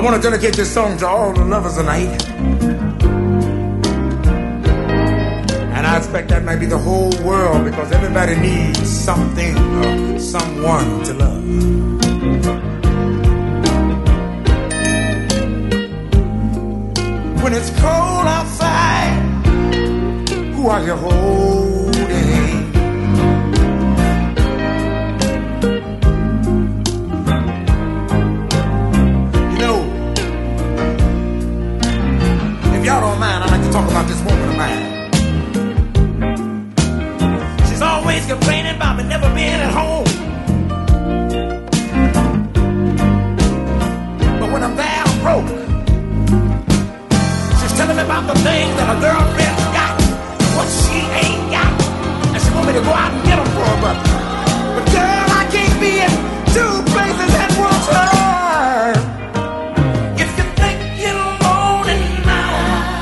want to dedicate this song to all the lovers tonight. And I expect that might be the whole world, because everybody needs something or someone to love. When it's cold outside, who are you holding? You know, if y'all don't mind, I'd like to talk about this woman of mine. She's always complaining about me never being at home. But when I'm there, I'm broke. Telling me about the things that a girlfriend's got, what she ain't got, and she want me to go out and get them for her, but girl, I can't be in two places at one time. If you think you're lonely now,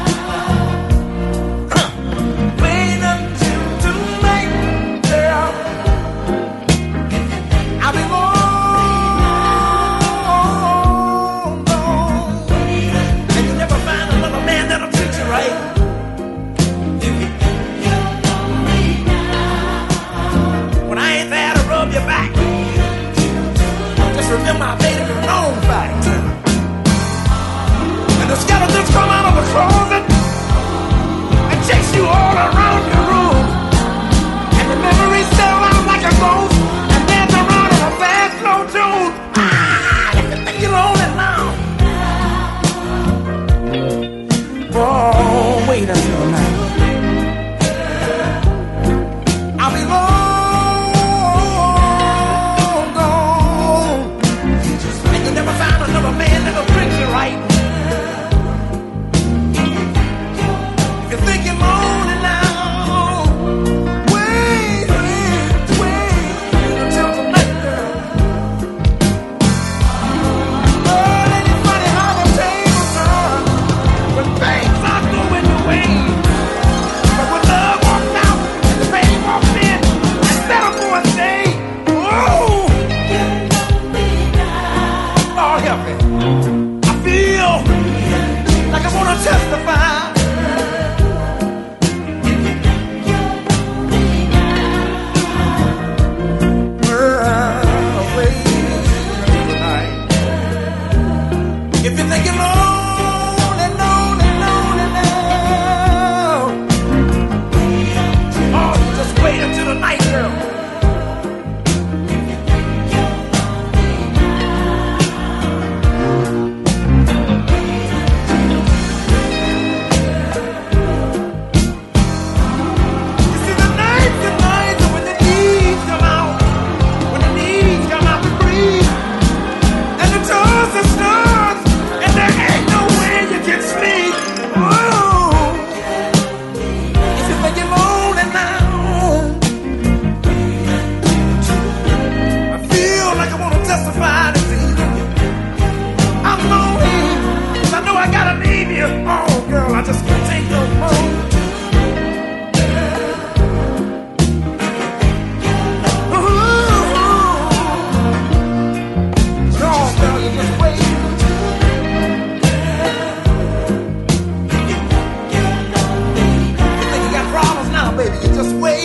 wait until tonight, girl. I'll be long gone, and you never find another man that'll treat you right. When I ain't there to rub your back, just remember I made it a known fact. And the skeletons come out of the closet and chase you all around your room, and the memories still out like a ghost and dance around in a fast slow tune. If you think you're lonely now, oh, wait until now. I'll be long gone, and you'll never find another man that'll treat you right. If you're thinking lonely now, wait until tonight, girl. Oh, ain't it funny how the tables turn when things are going your way? But when love walks out and the pain walks in, instead of for a day, oh, Lord help me. I feel like I want to testify. Wait tonight. If you think you're lonely now, oh, just wait until the night, girl. You see, the nights when the needs come out, to breathe, and the toss and stars, and there ain't no way you can sleep. Oh, if you think you're lonely now, I feel like I want to testify this evening. I'm lonely, 'cause I know I gotta leave you. Oh, girl, I just can't take no more. No, girl, you just wait. You think you got problems now, baby? You just wait.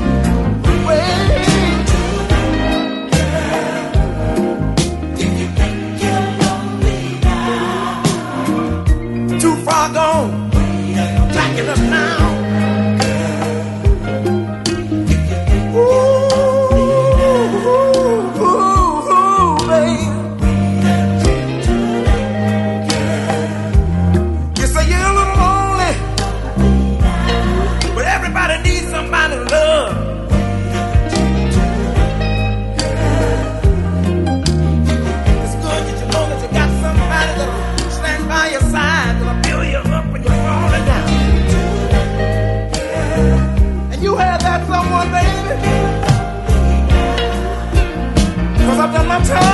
Too far gone, backing up now. Ooh, babe. You say you're a little lonely, but everybody needs somebody to love. It's good that you know that you got somebody that'll stand by your side, that'll build you up when you're falling down. And you have that someone, baby, 'cause I've done my time.